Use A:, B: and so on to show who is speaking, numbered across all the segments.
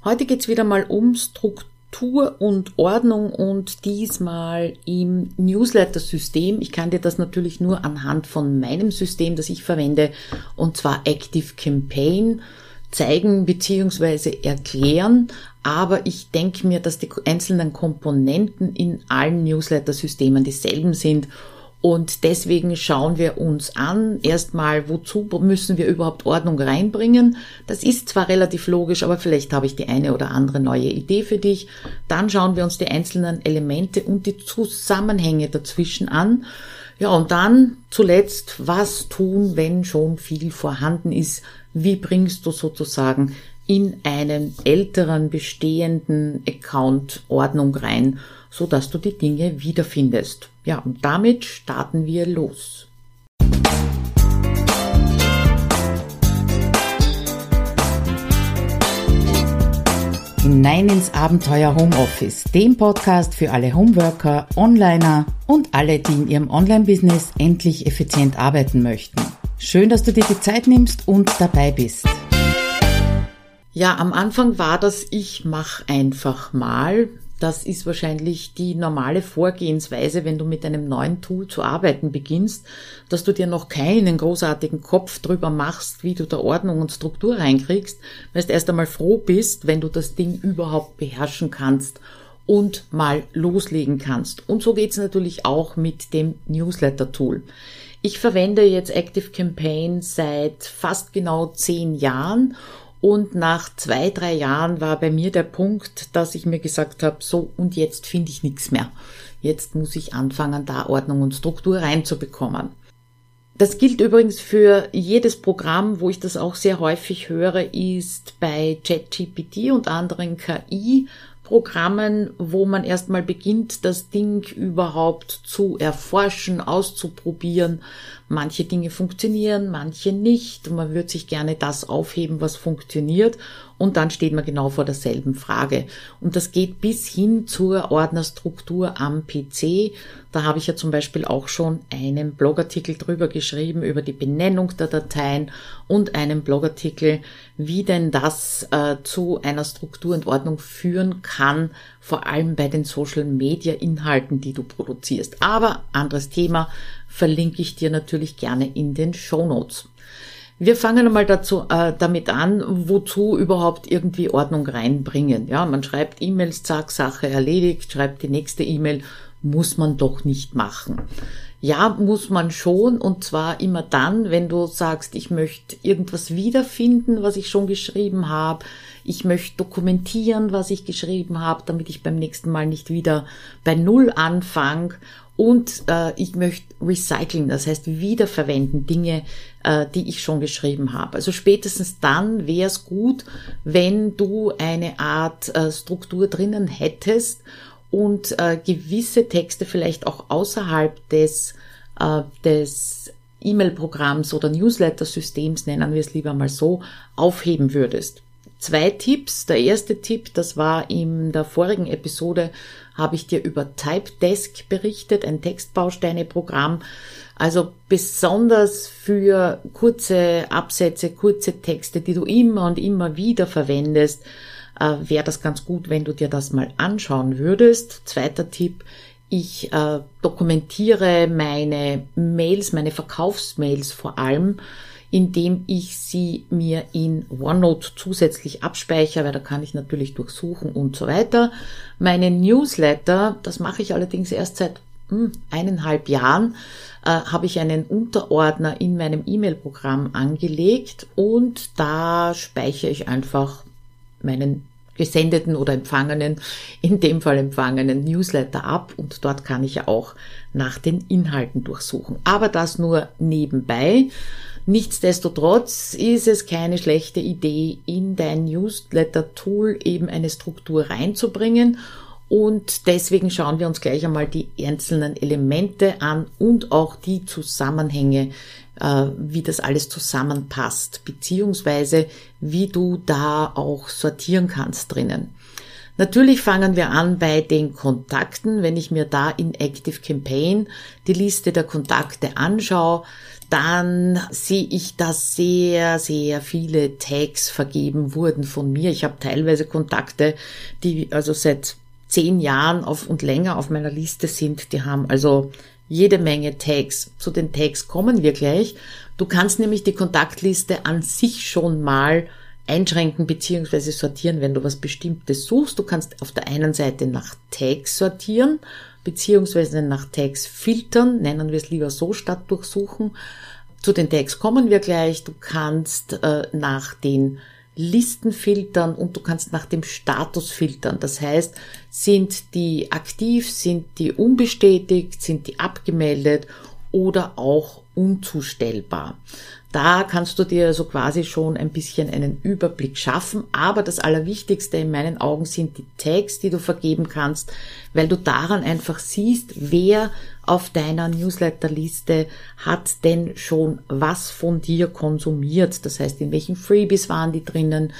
A: Heute geht's wieder mal um Struktur und Ordnung und diesmal im Newsletter-System. Ich kann dir das natürlich nur anhand von meinem System, das ich verwende, und zwar ActiveCampaign, zeigen bzw. erklären. Aber ich denke mir, dass die einzelnen Komponenten in allen Newsletter-Systemen dieselben sind. Und deswegen schauen wir uns an, erstmal, wozu müssen wir überhaupt Ordnung reinbringen. Das ist zwar relativ logisch, aber vielleicht habe ich die eine oder andere neue Idee für dich. Dann schauen wir uns die einzelnen Elemente und die Zusammenhänge dazwischen an. Ja, und dann zuletzt, was tun, wenn schon viel vorhanden ist? Wie bringst du sozusagen in einen älteren, bestehenden Account Ordnung rein, so dass du die Dinge wiederfindest? Ja, und damit starten wir los. Hinein ins Abenteuer Homeoffice, dem Podcast für alle Homeworker, Onliner und alle, die in ihrem Online-Business endlich effizient arbeiten möchten. Schön, dass du dir die Zeit nimmst und dabei bist. Ja, am Anfang war das Ich mach einfach mal. Das ist wahrscheinlich die normale Vorgehensweise, wenn du mit einem neuen Tool zu arbeiten beginnst, dass du dir noch keinen großartigen Kopf drüber machst, wie du da Ordnung und Struktur reinkriegst, weil du erst einmal froh bist, wenn du das Ding überhaupt beherrschen kannst und mal loslegen kannst. Und so geht's natürlich auch mit dem Newsletter-Tool. Ich verwende jetzt ActiveCampaign seit fast genau 10 Jahren. Und nach 2-3 Jahren war bei mir der Punkt, dass ich mir gesagt habe, so und jetzt finde ich nichts mehr. Jetzt muss ich anfangen, da Ordnung und Struktur reinzubekommen. Das gilt übrigens für jedes Programm, wo ich das auch sehr häufig höre, ist bei ChatGPT und anderen KI-Programmen, wo man erstmal beginnt, das Ding überhaupt zu erforschen, auszuprobieren. Manche Dinge funktionieren, manche nicht. Man würde sich gerne das aufheben, was funktioniert. Und dann steht man genau vor derselben Frage. Und das geht bis hin zur Ordnerstruktur am PC. Da habe ich ja zum Beispiel auch schon einen Blogartikel drüber geschrieben, über die Benennung der Dateien und einen Blogartikel, wie denn das zu einer Struktur und Ordnung führen kann, vor allem bei den Social-Media-Inhalten, die du produzierst. Aber anderes Thema, verlinke ich dir natürlich gerne in den Shownotes. Wir fangen einmal damit an, wozu überhaupt irgendwie Ordnung reinbringen. Ja, man schreibt E-Mails, zack, Sache erledigt, schreibt die nächste E-Mail, muss man doch nicht machen. Ja, muss man schon, und zwar immer dann, wenn du sagst, ich möchte irgendwas wiederfinden, was ich schon geschrieben habe. Ich möchte dokumentieren, was ich geschrieben habe, damit ich beim nächsten Mal nicht wieder bei Null anfange. Und ich möchte recyceln, das heißt wiederverwenden, Dinge, die ich schon geschrieben habe. Also spätestens dann wäre es gut, wenn du eine Art Struktur drinnen hättest und gewisse Texte vielleicht auch außerhalb des E-Mail-Programms oder Newsletter-Systems, nennen wir es lieber mal so, aufheben würdest. 2 Tipps. Der erste Tipp, das war in der vorigen Episode, habe ich dir über Typedesk berichtet, ein Textbausteine-Programm. Also besonders für kurze Absätze, kurze Texte, die du immer und immer wieder verwendest, wäre das ganz gut, wenn du dir das mal anschauen würdest. 2. Tipp, ich dokumentiere meine Mails, meine Verkaufsmails vor allem, indem ich sie mir in OneNote zusätzlich abspeichere, weil da kann ich natürlich durchsuchen und so weiter. Meine Newsletter, das mache ich allerdings erst seit 1,5 Jahren, habe ich einen Unterordner in meinem E-Mail-Programm angelegt und da speichere ich einfach meinen gesendeten oder empfangenen, in dem Fall empfangenen Newsletter ab und dort kann ich ja auch nach den Inhalten durchsuchen. Aber das nur nebenbei. Nichtsdestotrotz ist es keine schlechte Idee, in dein Newsletter-Tool eben eine Struktur reinzubringen und deswegen schauen wir uns gleich einmal die einzelnen Elemente an und auch die Zusammenhänge, wie das alles zusammenpasst, beziehungsweise wie du da auch sortieren kannst drinnen. Natürlich fangen wir an bei den Kontakten. Wenn ich mir da in ActiveCampaign die Liste der Kontakte anschaue, dann sehe ich, dass sehr, sehr viele Tags vergeben wurden von mir. Ich habe teilweise Kontakte, die also seit 10 Jahren und länger auf meiner Liste sind. Die haben also jede Menge Tags. Zu den Tags kommen wir gleich. Du kannst nämlich die Kontaktliste an sich schon mal einschränken bzw. sortieren, wenn du was Bestimmtes suchst. Du kannst auf der einen Seite nach Tags sortieren bzw. nach Tags filtern, nennen wir es lieber so statt durchsuchen. Zu den Tags kommen wir gleich. Du kannst nach den Listen filtern und du kannst nach dem Status filtern. Das heißt, sind die aktiv, sind die unbestätigt, sind die abgemeldet oder auch unzustellbar. Da kannst du dir also quasi schon ein bisschen einen Überblick schaffen, aber das Allerwichtigste in meinen Augen sind die Tags, die du vergeben kannst, weil du daran einfach siehst, wer auf deiner Newsletterliste hat denn schon was von dir konsumiert. Das heißt, in welchen Freebies waren die drinnen,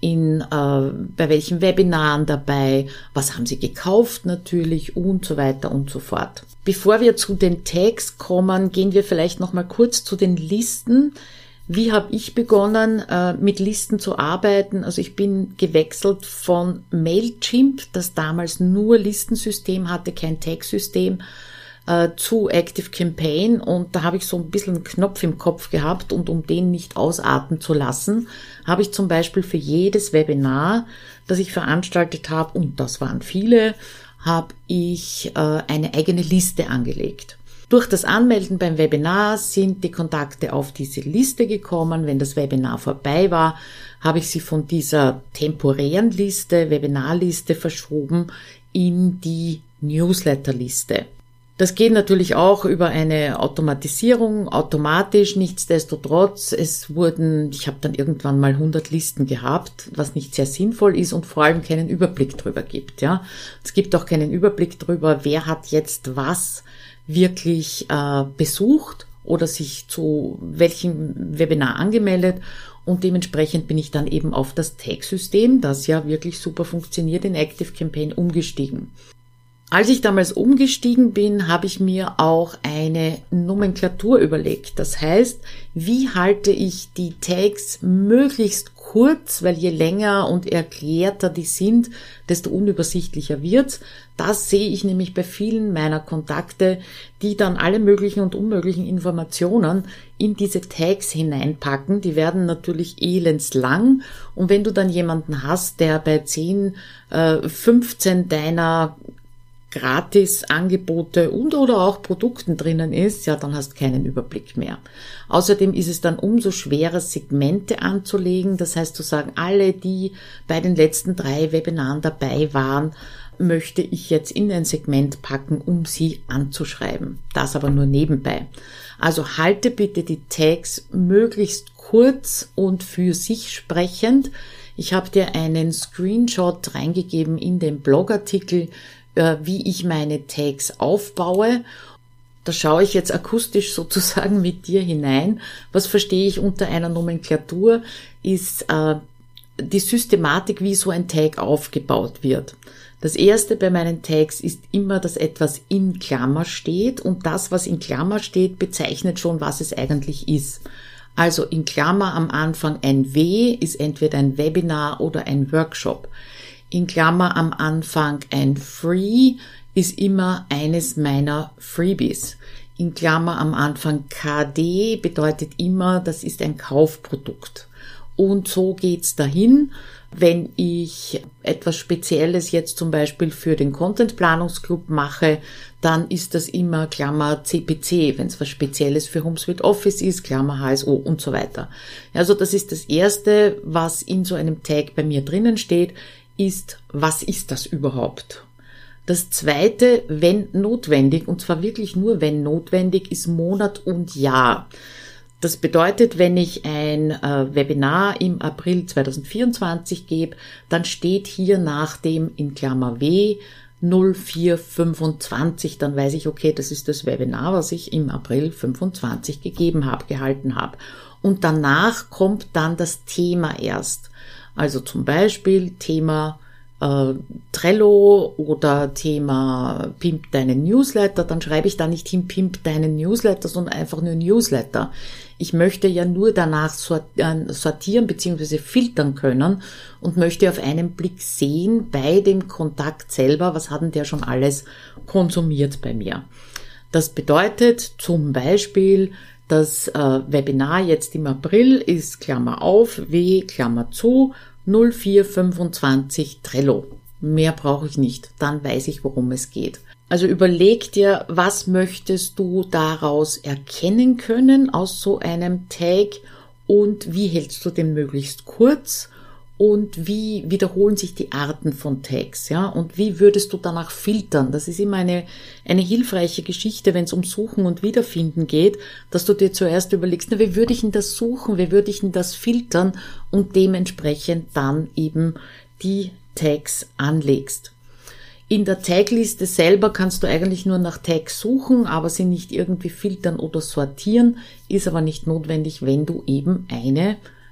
A: bei welchen Webinaren dabei, was haben sie gekauft natürlich und so weiter und so fort. Bevor wir zu den Tags kommen, gehen wir vielleicht noch mal kurz zu den Listen. Wie habe ich begonnen, mit Listen zu arbeiten? Also ich bin gewechselt von Mailchimp, das damals nur Listensystem hatte, kein Tag-System, zu ActiveCampaign, und da habe ich so ein bisschen einen Knopf im Kopf gehabt, und um den nicht ausarten zu lassen, habe ich zum Beispiel für jedes Webinar, das ich veranstaltet habe, und das waren viele, habe ich eine eigene Liste angelegt. Durch das Anmelden beim Webinar sind die Kontakte auf diese Liste gekommen. Wenn das Webinar vorbei war, habe ich sie von dieser temporären Liste, Webinarliste, verschoben in die Newsletterliste. Das geht natürlich auch über eine Automatisierung, automatisch. Nichtsdestotrotz, ich habe dann irgendwann mal 100 Listen gehabt, was nicht sehr sinnvoll ist und vor allem keinen Überblick drüber gibt. Ja, es gibt auch keinen Überblick drüber, wer hat jetzt was wirklich besucht oder sich zu welchem Webinar angemeldet, und dementsprechend bin ich dann eben auf das Tag-System, das ja wirklich super funktioniert, in ActiveCampaign umgestiegen. Als ich damals umgestiegen bin, habe ich mir auch eine Nomenklatur überlegt. Das heißt, wie halte ich die Tags möglichst kurz, weil je länger und erklärter die sind, desto unübersichtlicher wird's. Das sehe ich nämlich bei vielen meiner Kontakte, die dann alle möglichen und unmöglichen Informationen in diese Tags hineinpacken. Die werden natürlich elendslang, und wenn du dann jemanden hast, der bei 10, 15 deiner Gratis-Angebote und oder auch Produkten drinnen ist, ja, dann hast du keinen Überblick mehr. Außerdem ist es dann umso schwerer, Segmente anzulegen. Das heißt, zu sagen, alle, die bei den letzten 3 Webinaren dabei waren, möchte ich jetzt in ein Segment packen, um sie anzuschreiben. Das aber nur nebenbei. Also halte bitte die Tags möglichst kurz und für sich sprechend. Ich habe dir einen Screenshot reingegeben in den Blogartikel, wie ich meine Tags aufbaue. Da schaue ich jetzt akustisch sozusagen mit dir hinein. Was verstehe ich unter einer Nomenklatur? Ist die Systematik, wie so ein Tag aufgebaut wird. Das erste bei meinen Tags ist immer, dass etwas in Klammer steht, und das, was in Klammer steht, bezeichnet schon, was es eigentlich ist. Also in Klammer am Anfang ein W ist entweder ein Webinar oder ein Workshop. In Klammer am Anfang ein Free ist immer eines meiner Freebies. In Klammer am Anfang KD bedeutet immer, das ist ein Kaufprodukt. Und so geht's dahin. Wenn ich etwas Spezielles jetzt zum Beispiel für den Content-Planungsclub mache, dann ist das immer Klammer CPC. Wenn es was Spezielles für HomeSuite Office ist, Klammer HSO und so weiter. Also das ist das Erste, was in so einem Tag bei mir drinnen steht, ist, was ist das überhaupt? Das Zweite, wenn notwendig, und zwar wirklich nur wenn notwendig, ist Monat und Jahr. Das bedeutet, wenn ich ein Webinar im April 2024 gebe, dann steht hier nach dem in Klammer W 0425, dann weiß ich, okay, das ist das Webinar, was ich im April 25 gehalten habe. Und danach kommt dann das Thema erst. Also zum Beispiel Thema Trello oder Thema Pimp deinen Newsletter, dann schreibe ich da nicht hin Pimp deinen Newsletter, sondern einfach nur Newsletter. Ich möchte ja nur danach sortieren bzw. filtern können und möchte auf einen Blick sehen bei dem Kontakt selber, was hat denn der schon alles konsumiert bei mir. Das bedeutet zum Beispiel, das Webinar jetzt im April ist Klammer auf, W, Klammer zu, 0425 Trello. Mehr brauche ich nicht, dann weiß ich, worum es geht. Also überleg dir, was möchtest du daraus erkennen können aus so einem Tag und wie hältst du den möglichst kurz und wie wiederholen sich die Arten von Tags, ja, und wie würdest du danach filtern? Das ist immer eine hilfreiche Geschichte, wenn es um Suchen und Wiederfinden geht, dass du dir zuerst überlegst, na, wie würde ich denn das suchen, wie würde ich denn das filtern und dementsprechend dann eben die Tags anlegst. In der Tagliste selber kannst du eigentlich nur nach Tags suchen, aber sie nicht irgendwie filtern oder sortieren, ist aber nicht notwendig, wenn du eben eine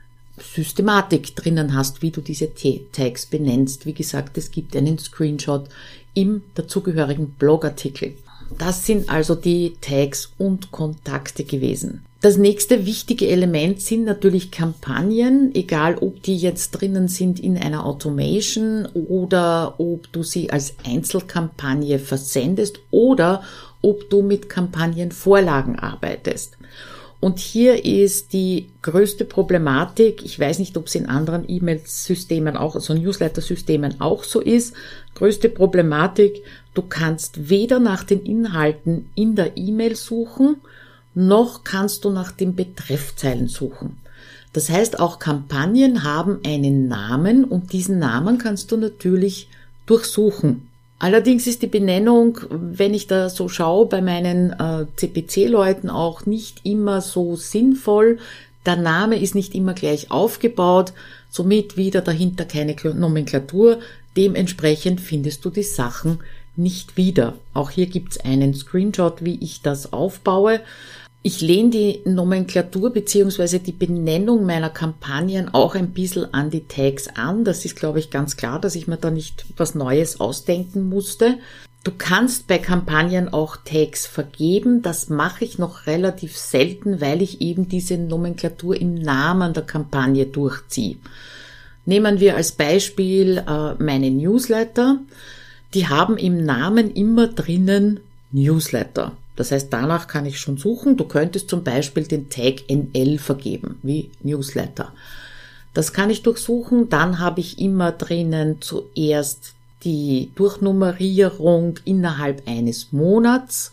A: Systematik drinnen hast, wie du diese Tags benennst. Wie gesagt, es gibt einen Screenshot im dazugehörigen Blogartikel. Das sind also die Tags und Kontakte gewesen. Das nächste wichtige Element sind natürlich Kampagnen, egal ob die jetzt drinnen sind in einer Automation oder ob du sie als Einzelkampagne versendest oder ob du mit Kampagnenvorlagen arbeitest. Und hier ist die größte Problematik, ich weiß nicht, ob es in anderen E-Mail-Systemen auch, also Newsletter-Systemen auch so ist, größte Problematik, du kannst weder nach den Inhalten in der E-Mail suchen, noch kannst du nach den Betreffzeilen suchen. Das heißt, auch Kampagnen haben einen Namen und diesen Namen kannst du natürlich durchsuchen. Allerdings ist die Benennung, wenn ich da so schaue, bei meinen CPC-Leuten auch nicht immer so sinnvoll. Der Name ist nicht immer gleich aufgebaut, somit wieder dahinter keine Nomenklatur. Dementsprechend findest du die Sachen nicht wieder. Auch hier gibt's einen Screenshot, wie ich das aufbaue. Ich lehne die Nomenklatur bzw. die Benennung meiner Kampagnen auch ein bisschen an die Tags an. Das ist, glaube ich, ganz klar, dass ich mir da nicht was Neues ausdenken musste. Du kannst bei Kampagnen auch Tags vergeben. Das mache ich noch relativ selten, weil ich eben diese Nomenklatur im Namen der Kampagne durchziehe. Nehmen wir als Beispiel meine Newsletter. Die haben im Namen immer drinnen Newsletter. Das heißt, danach kann ich schon suchen. Du könntest zum Beispiel den Tag NL vergeben, wie Newsletter. Das kann ich durchsuchen. Dann habe ich immer drinnen zuerst die Durchnummerierung innerhalb eines Monats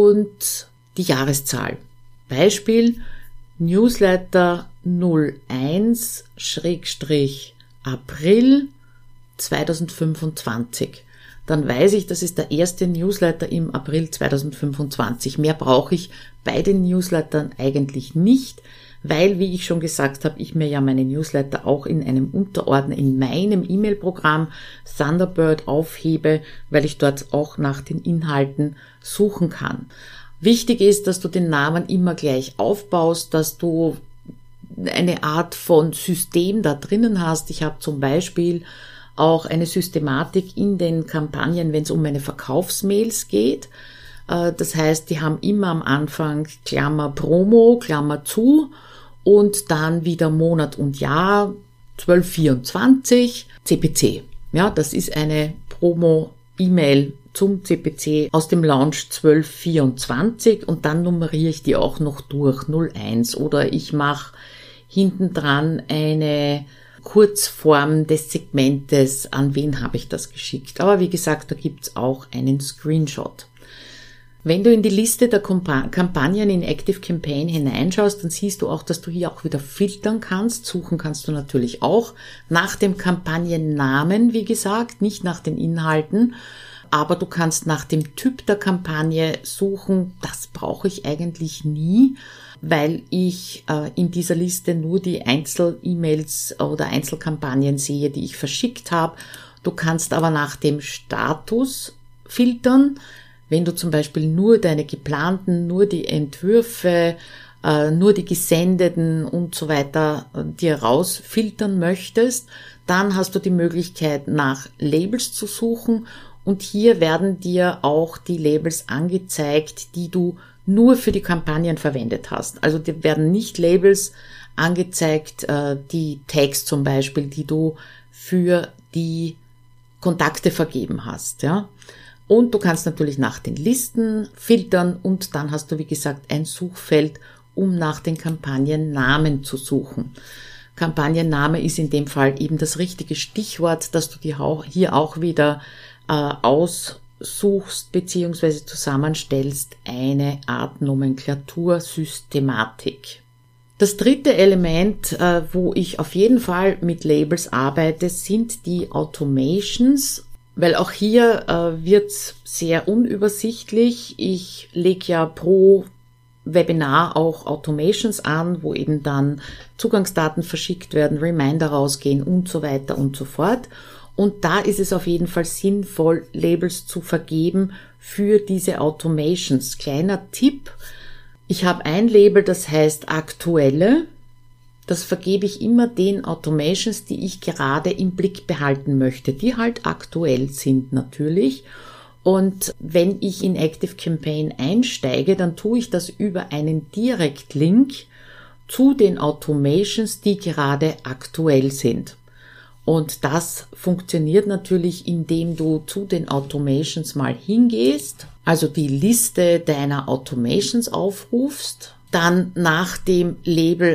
A: und die Jahreszahl. Beispiel Newsletter 01/April 2025. Dann weiß ich, das ist der erste Newsletter im April 2025. Mehr brauche ich bei den Newslettern eigentlich nicht, weil, wie ich schon gesagt habe, ich mir ja meine Newsletter auch in einem Unterordner in meinem E-Mail-Programm Thunderbird aufhebe, weil ich dort auch nach den Inhalten suchen kann. Wichtig ist, dass du den Namen immer gleich aufbaust, dass du eine Art von System da drinnen hast. Ich habe zum Beispiel auch eine Systematik in den Kampagnen, wenn es um meine Verkaufsmails geht. Das heißt, die haben immer am Anfang Klammer Promo, Klammer zu und dann wieder Monat und Jahr 1224 CPC. Ja, das ist eine Promo-E-Mail zum CPC aus dem Launch 1224 und dann nummeriere ich die auch noch durch 01 oder ich mache hinten dran eine Kurzform des Segmentes, an wen habe ich das geschickt. Aber wie gesagt, da gibt's auch einen Screenshot. Wenn du in die Liste der Kampagnen in Active Campaign hineinschaust, dann siehst du auch, dass du hier auch wieder filtern kannst. Suchen kannst du natürlich auch nach dem Kampagnennamen, wie gesagt, nicht nach den Inhalten. Aber du kannst nach dem Typ der Kampagne suchen. Das brauche ich eigentlich nie, weil ich in dieser Liste nur die Einzel-E-Mails oder Einzelkampagnen sehe, die ich verschickt habe. Du kannst aber nach dem Status filtern. Wenn du zum Beispiel nur deine geplanten, nur die Entwürfe, nur die gesendeten und so weiter dir rausfiltern möchtest, Dann hast du die Möglichkeit, nach Labels zu suchen und hier werden dir auch die Labels angezeigt, die du nur für die Kampagnen verwendet hast. Also dir werden nicht Labels angezeigt, die Tags zum Beispiel, die du für die Kontakte vergeben hast, ja. Und du kannst natürlich nach den Listen filtern und dann hast du, wie gesagt, ein Suchfeld, um nach den Kampagnennamen zu suchen. Kampagnenname ist in dem Fall eben das richtige Stichwort, dass du dir hier auch wieder aussuchst bzw. zusammenstellst, eine Art Nomenklatursystematik. Das dritte Element, wo ich auf jeden Fall mit Labels arbeite, sind die Automations, weil auch hier wird's sehr unübersichtlich. Ich lege ja pro Webinar auch Automations an, wo eben dann Zugangsdaten verschickt werden, Reminder rausgehen und so weiter und so fort. Und da ist es auf jeden Fall sinnvoll, Labels zu vergeben für diese Automations. Kleiner Tipp: Ich habe ein Label, das heißt aktuelle. Das vergebe ich immer den Automations, die ich gerade im Blick behalten möchte, die halt aktuell sind natürlich. Und wenn ich in ActiveCampaign einsteige, dann tue ich das über einen Direktlink zu den Automations, die gerade aktuell sind. Und das funktioniert natürlich, indem du zu den Automations mal hingehst, also die Liste deiner Automations aufrufst, dann nach dem Label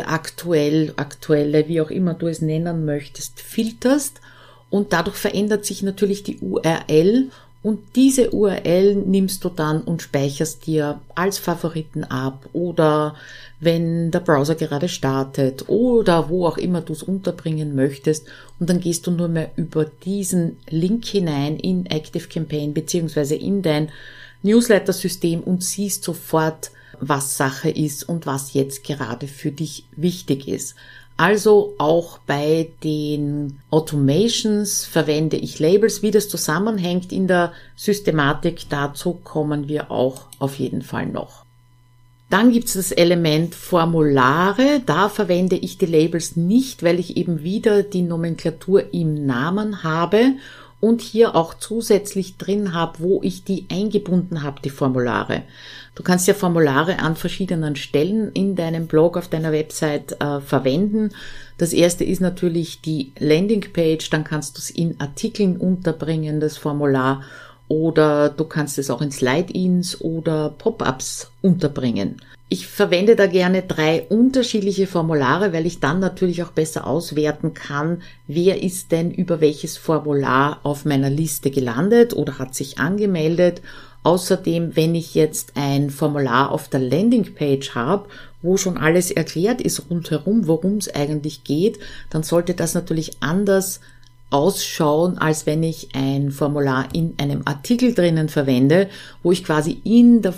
A: aktuelle, wie auch immer du es nennen möchtest, filterst und dadurch verändert sich natürlich die URL und diese URL nimmst du dann und speicherst dir als Favoriten ab oder wenn der Browser gerade startet oder wo auch immer du es unterbringen möchtest und dann gehst du nur mehr über diesen Link hinein in ActiveCampaign beziehungsweise in dein Newsletter-System und siehst sofort, was Sache ist und was jetzt gerade für dich wichtig ist. Also auch bei den Automations verwende ich Labels. Wie das zusammenhängt in der Systematik, dazu kommen wir auch auf jeden Fall noch. Dann gibt es das Element Formulare. Da verwende ich die Labels nicht, weil ich eben wieder die Nomenklatur im Namen habe und hier auch zusätzlich drin habe, wo ich die eingebunden habe, die Formulare. Du kannst ja Formulare an verschiedenen Stellen in deinem Blog, auf deiner Website verwenden. Das erste ist natürlich die Landingpage, dann kannst du es in Artikeln unterbringen, das Formular, oder du kannst es auch in Slide-ins oder Pop-ups unterbringen. Ich verwende da gerne 3 unterschiedliche Formulare, weil ich dann natürlich auch besser auswerten kann, wer ist denn über welches Formular auf meiner Liste gelandet oder hat sich angemeldet. Außerdem, wenn ich jetzt ein Formular auf der Landingpage habe, wo schon alles erklärt ist rundherum, worum es eigentlich geht, dann sollte das natürlich anders ausschauen, als wenn ich ein Formular in einem Artikel drinnen verwende, wo ich quasi in der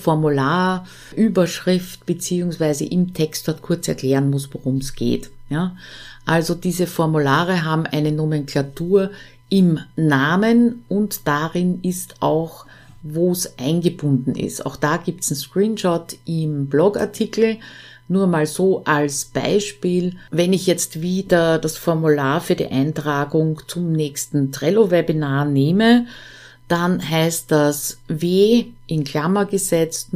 A: Formularüberschrift beziehungsweise im Text dort kurz erklären muss, worum es geht. Ja? Also diese Formulare haben eine Nomenklatur im Namen und darin ist auch, wo es eingebunden ist. Auch da gibt es einen Screenshot im Blogartikel. Nur mal so als Beispiel, wenn ich jetzt wieder das Formular für die Eintragung zum nächsten Trello-Webinar nehme, dann heißt das W in Klammer gesetzt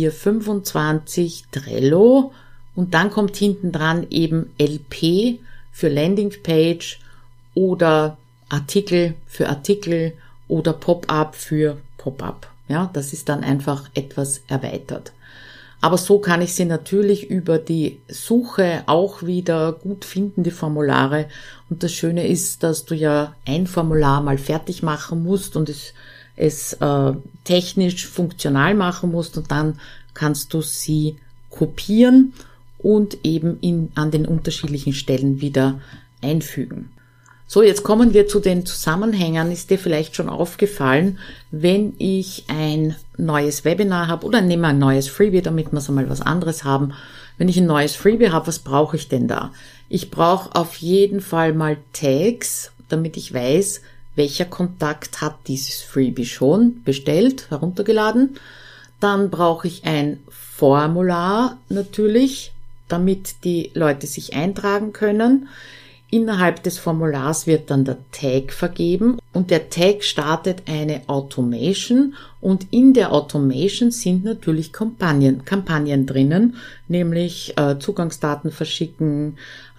A: 0425 Trello und dann kommt hinten dran eben LP für Landingpage oder Artikel für Artikel oder Pop-up für Pop-up. Ja, das ist dann einfach etwas erweitert. Aber so kann ich sie natürlich über die Suche auch wieder gut finden, die Formulare. Und das Schöne ist, dass du ja ein Formular mal fertig machen musst und es technisch funktional machen musst und dann kannst du sie kopieren und eben an den unterschiedlichen Stellen wieder einfügen. So, jetzt kommen wir zu den Zusammenhängen. Ist dir vielleicht schon aufgefallen, wenn ich ein neues Webinar habe oder nehme ein neues Freebie, damit wir so mal was anderes haben. Wenn ich ein neues Freebie habe, was brauche ich denn da? Ich brauche auf jeden Fall mal Tags, damit ich weiß, welcher Kontakt hat dieses Freebie schon bestellt, heruntergeladen. Dann brauche ich ein Formular natürlich, damit die Leute sich eintragen können. Innerhalb des Formulars wird dann der Tag vergeben und der Tag startet eine Automation und in der Automation sind natürlich Kampagnen drinnen, nämlich Zugangsdaten verschicken,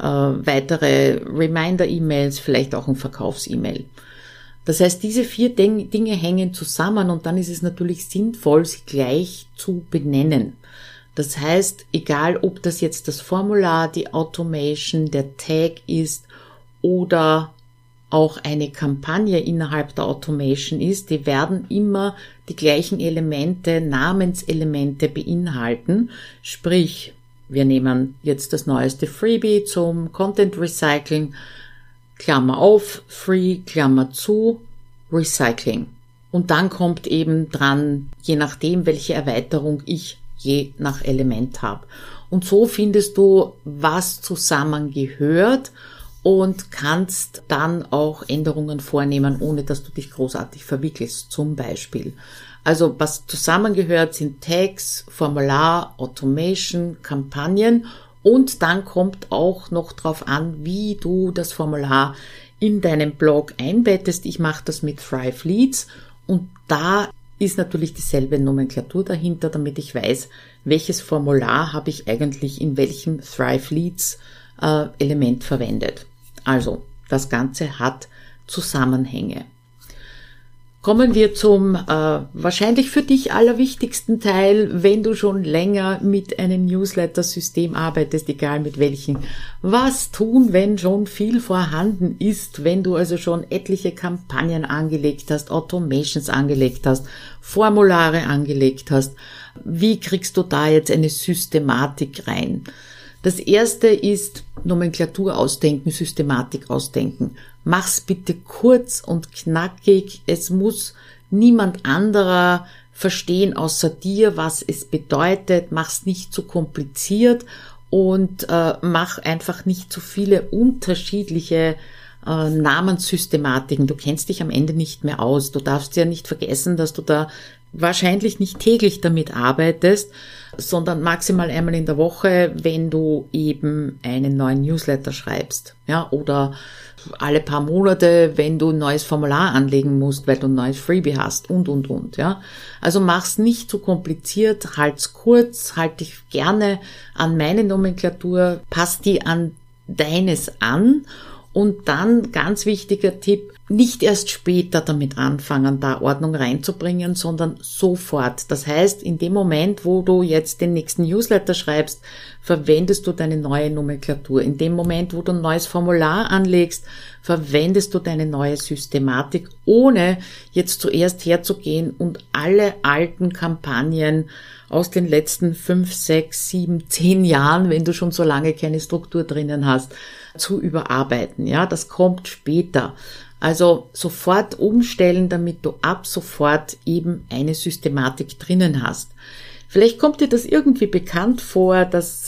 A: weitere Reminder-E-Mails, vielleicht auch ein Verkaufs-E-Mail. Das heißt, diese 4 Dinge hängen zusammen und dann ist es natürlich sinnvoll, sie gleich zu benennen. Das heißt, egal ob das jetzt das Formular, die Automation, der Tag ist oder auch eine Kampagne innerhalb der Automation ist, die werden immer die gleichen Elemente, Namenselemente beinhalten. Sprich, wir nehmen jetzt das neueste Freebie zum Content Recycling, Klammer auf, Free, Klammer zu, Recycling. Und dann kommt eben dran, je nachdem, welche Erweiterung ich je nach Element habe. Und so findest du, was zusammengehört und kannst dann auch Änderungen vornehmen, ohne dass du dich großartig verwickelst, zum Beispiel. Also was zusammengehört sind Tags, Formular, Automation, Kampagnen und dann kommt auch noch drauf an, wie du das Formular in deinem Blog einbettest. Ich mache das mit Thrive Leads und da ist natürlich dieselbe Nomenklatur dahinter, damit ich weiß, welches Formular habe ich eigentlich in welchem Thrive Leads Element verwendet. Also, das Ganze hat Zusammenhänge. Kommen wir zum wahrscheinlich für dich allerwichtigsten Teil, wenn du schon länger mit einem Newsletter-System arbeitest, egal mit welchen. Was tun, wenn schon viel vorhanden ist, wenn du also schon etliche Kampagnen angelegt hast, Automations angelegt hast, Formulare angelegt hast. Wie kriegst du da jetzt eine Systematik rein? Das erste ist Nomenklatur ausdenken, Systematik ausdenken. Mach's bitte kurz und knackig. Es muss niemand anderer verstehen außer dir, was es bedeutet. Mach's nicht zu kompliziert und mach einfach nicht zu viele unterschiedliche Namenssystematiken. Du kennst dich am Ende nicht mehr aus. Du darfst ja nicht vergessen, dass du da wahrscheinlich nicht täglich damit arbeitest, sondern maximal einmal in der Woche, wenn du eben einen neuen Newsletter schreibst, ja, oder alle paar Monate, wenn du ein neues Formular anlegen musst, weil du ein neues Freebie hast und, ja. Also mach's nicht zu kompliziert, halt's kurz, halt dich gerne an meine Nomenklatur, passt die an deines an. Und dann, ganz wichtiger Tipp, nicht erst später damit anfangen, da Ordnung reinzubringen, sondern sofort. Das heißt, in dem Moment, wo du jetzt den nächsten Newsletter schreibst, verwendest du deine neue Nomenklatur. In dem Moment, wo du ein neues Formular anlegst, verwendest du deine neue Systematik, ohne jetzt zuerst herzugehen und alle alten Kampagnen aus den letzten 5, 6, 7, 10 Jahren, wenn du schon so lange keine Struktur drinnen hast, zu überarbeiten. Ja, das kommt später. Also sofort umstellen, damit du ab sofort eben eine Systematik drinnen hast. Vielleicht kommt dir das irgendwie bekannt vor, das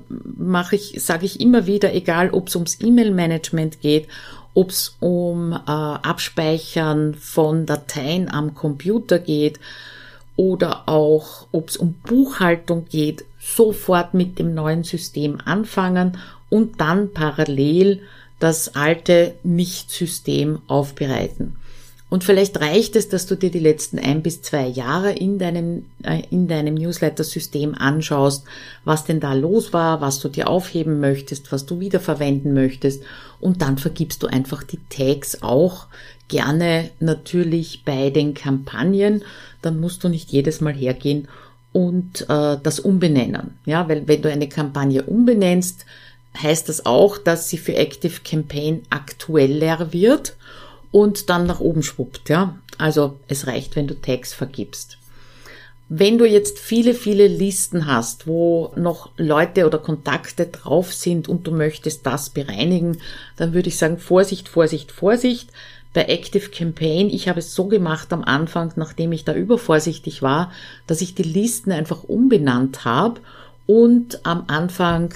A: sage ich immer wieder, egal ob es ums E-Mail-Management geht, ob es um Abspeichern von Dateien am Computer geht oder auch ob es um Buchhaltung geht, sofort mit dem neuen System anfangen und dann parallel das alte Nicht-System aufbereiten. Und vielleicht reicht es, dass du dir die letzten 1 bis 2 Jahre in deinem Newsletter-System anschaust, was denn da los war, was du dir aufheben möchtest, was du wiederverwenden möchtest. Und dann vergibst du einfach die Tags auch gerne natürlich bei den Kampagnen. Dann musst du nicht jedes Mal hergehen und das umbenennen. Ja, weil wenn du eine Kampagne umbenennst, heißt das auch, dass sie für Active Campaign aktueller wird und dann nach oben schwuppt, ja. Also es reicht, wenn du Tags vergibst. Wenn du jetzt viele, viele Listen hast, wo noch Leute oder Kontakte drauf sind und du möchtest das bereinigen, dann würde ich sagen, Vorsicht, Vorsicht, Vorsicht. Bei Active Campaign, ich habe es so gemacht am Anfang, nachdem ich da übervorsichtig war, dass ich die Listen einfach umbenannt habe und am Anfang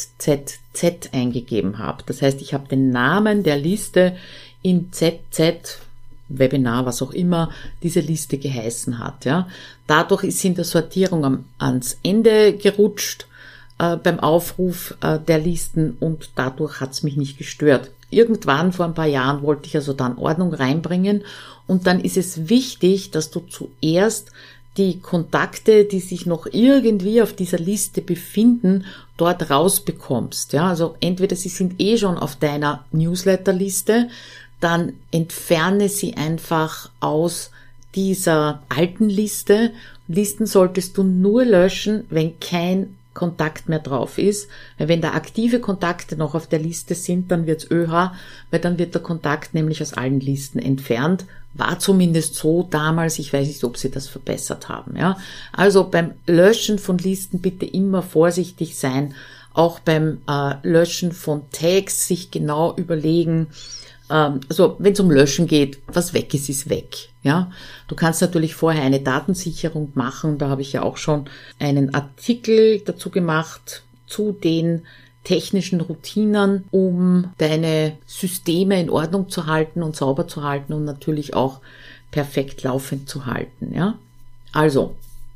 A: ZZZ eingegeben habe. Das heißt, ich habe den Namen der Liste in ZZ, Webinar, was auch immer, diese Liste geheißen hat. Ja. Dadurch ist sie in der Sortierung ans Ende gerutscht. beim Aufruf der Listen und dadurch hat's mich nicht gestört. Irgendwann vor ein paar Jahren wollte ich also dann Ordnung reinbringen und dann ist es wichtig, dass du zuerst die Kontakte, die sich noch irgendwie auf dieser Liste befinden, dort rausbekommst. Ja, also entweder sie sind schon auf deiner Newsletterliste, dann entferne sie einfach aus dieser alten Liste. Listen solltest du nur löschen, wenn kein Kontakt mehr drauf ist, weil wenn da aktive Kontakte noch auf der Liste sind, dann wird's ÖH, weil dann wird der Kontakt nämlich aus allen Listen entfernt. War zumindest so damals, ich weiß nicht, ob sie das verbessert haben. Ja, also beim Löschen von Listen bitte immer vorsichtig sein, auch beim Löschen von Tags sich genau überlegen. Also wenn es um Löschen geht, was weg ist, ist weg. Ja, du kannst natürlich vorher eine Datensicherung machen. Da habe ich ja auch schon einen Artikel dazu gemacht zu den technischen Routinen, um deine Systeme in Ordnung zu halten und sauber zu halten und natürlich auch perfekt laufend zu halten. Ja, also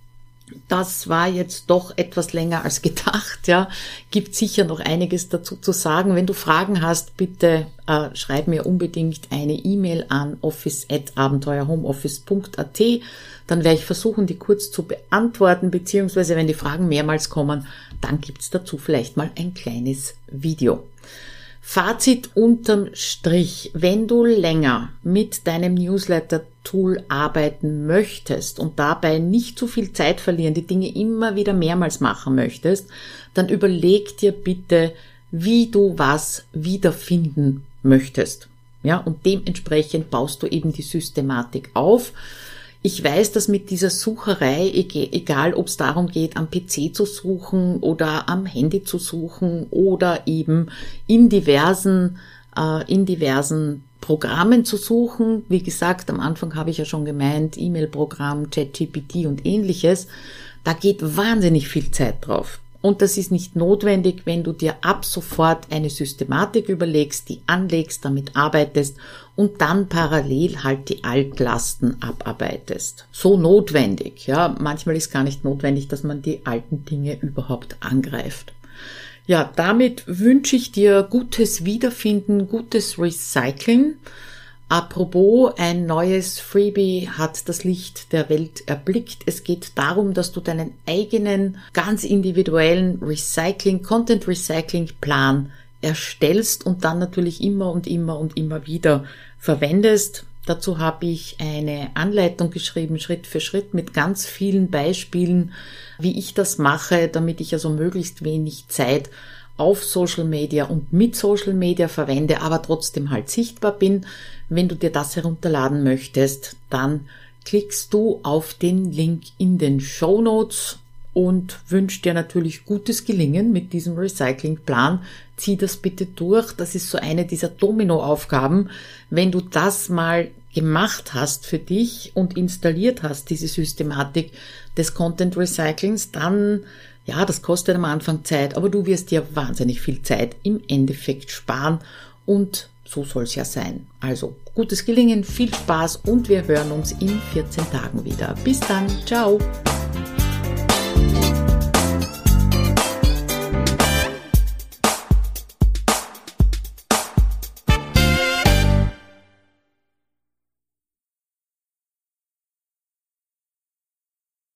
A: das war jetzt doch etwas länger als gedacht, ja. Gibt sicher noch einiges dazu zu sagen. Wenn du Fragen hast, bitte schreib mir unbedingt eine E-Mail an office@abenteuerhomeoffice.at. Dann werde ich versuchen, die kurz zu beantworten, beziehungsweise wenn die Fragen mehrmals kommen, dann gibt's dazu vielleicht mal ein kleines Video. Fazit unterm Strich: Wenn du länger mit deinem Newsletter-Tool arbeiten möchtest und dabei nicht zu viel Zeit verlieren, die Dinge immer wieder mehrmals machen möchtest, dann überleg dir bitte, wie du was wiederfinden möchtest. Ja, und dementsprechend baust du eben die Systematik auf. Ich weiß, dass mit dieser Sucherei, egal ob es darum geht, am PC zu suchen oder am Handy zu suchen oder eben in diversen Programmen zu suchen, wie gesagt, am Anfang habe ich ja schon gemeint, E-Mail-Programm, ChatGPT und ähnliches, da geht wahnsinnig viel Zeit drauf. Und das ist nicht notwendig, wenn du dir ab sofort eine Systematik überlegst, die anlegst, damit arbeitest und dann parallel halt die Altlasten abarbeitest. So notwendig, ja. Manchmal ist gar nicht notwendig, dass man die alten Dinge überhaupt angreift. Ja, damit wünsche ich dir gutes Wiederfinden, gutes Recycling. Apropos, ein neues Freebie hat das Licht der Welt erblickt. Es geht darum, dass du deinen eigenen, ganz individuellen Content Recycling Plan erstellst und dann natürlich immer und immer und immer wieder verwendest. Dazu habe ich eine Anleitung geschrieben, Schritt für Schritt, mit ganz vielen Beispielen, wie ich das mache, damit ich also möglichst wenig Zeit auf Social Media und mit Social Media verwende, aber trotzdem halt sichtbar bin. Wenn du dir das herunterladen möchtest, dann klickst du auf den Link in den Shownotes und wünsche dir natürlich gutes Gelingen mit diesem Recyclingplan. Zieh das bitte durch. Das ist so eine dieser Dominoaufgaben. Wenn du das mal gemacht hast für dich und installiert hast, diese Systematik des Content Recyclings, dann, ja, das kostet am Anfang Zeit, aber du wirst dir wahnsinnig viel Zeit im Endeffekt sparen und so soll es ja sein. Also, gutes Gelingen, viel Spaß und wir hören uns in 14 Tagen wieder. Bis dann, ciao!